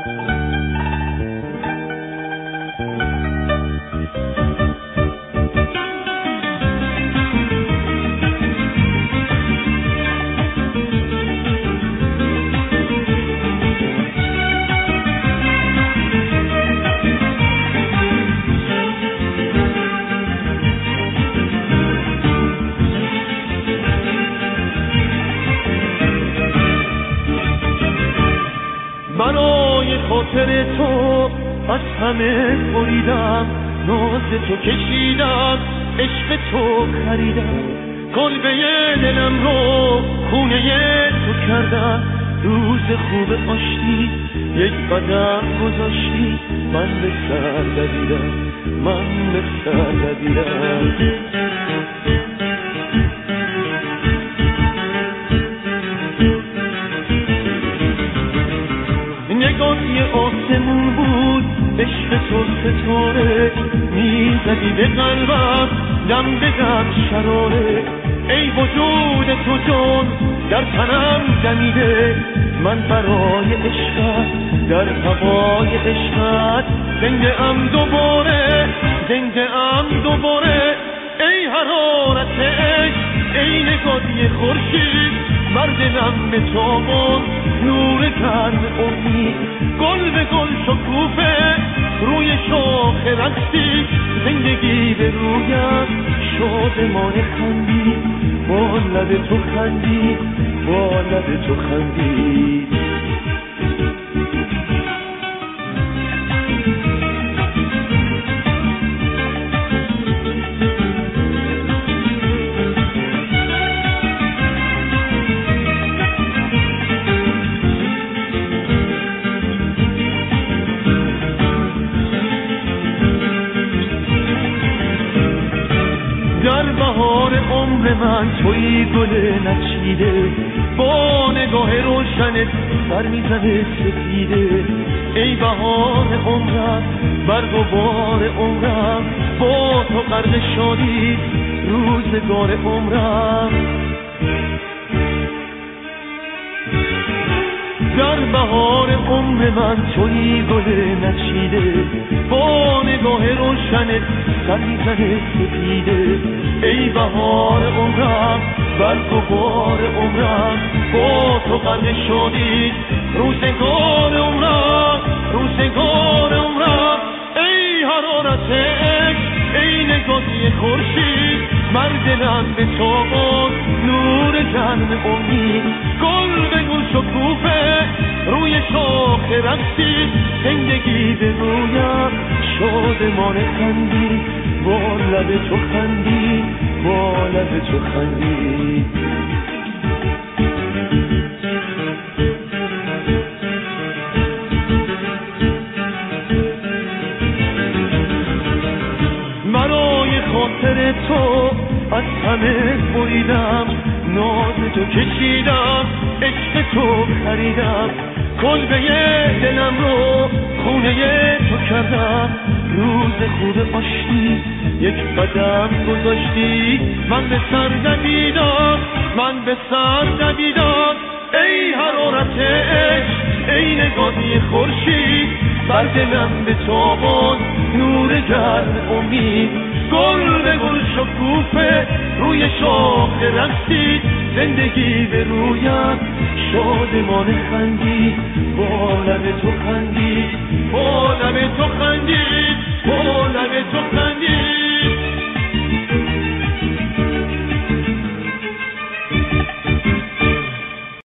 برای خاطر تو از همه بریدم، ناز تو کشیدم، عشق تو خریدم، کلبه دلم رو خونه تو کردم. روز خوب آشتی یک قدم گذاشتی، من به سر دویدم، من به سر دویدم. نگاهی آسمون بود، عشق تو ستاره، میزدی به قلبم دم به دم شراره. ای وجود تو جان در تنم دمیده، من برای عشقت در هوای عشقت زنده ام دوباره، زنده ام دوباره. ای حرارت عشق، ای نگاهی خورشید، بر دلم به تابان نور گرم امید. گل به گل شکوفه روی شاخ رقصی، زندگی به رویم شادمانه خندی، با لب تو خندی، با لب تو خندی. در بهار عمر من تویی گل نچیده، با نگاه روشنت سر میزنه سپیده. ای بهار عمرم، برگ و بار عمرم، با تو غرق شادی روزگار عمرم. در بهار عمر من تویی گل نچیده، با نگاه روشنت سر میزنه سپیده. ای بهار عمرم، برگ و بار عمرم، با تو غرق شادی روزگار عمرم، روزگار عمرم. ای حرارت عشق، ای نگاهی خورشید، بر دلم به تابان نور گرم امید. گل به گل شکوفه روی شاخ رقصی، زندگی به رویم شادمانه خندی، با لب تو خندی، با لب تو خندی. برای خاطر تو از همه بریدم، ناز تو کشیدم، عشق تو خریدم، کلبه دلم رو خونه تو کردم. روز خوب آشتی یک قدم گذاشتی، من به سر دویدم، من به سر دویدم. ای حرارت عشق، ای نگاهی خورشید، بر دلم به تابان نور گرم امید. گل به گل شکوفه روی شاخ رقصید، زندگی به رویم شادمانه خندی، با لب تو خندی، با لب تو خندی.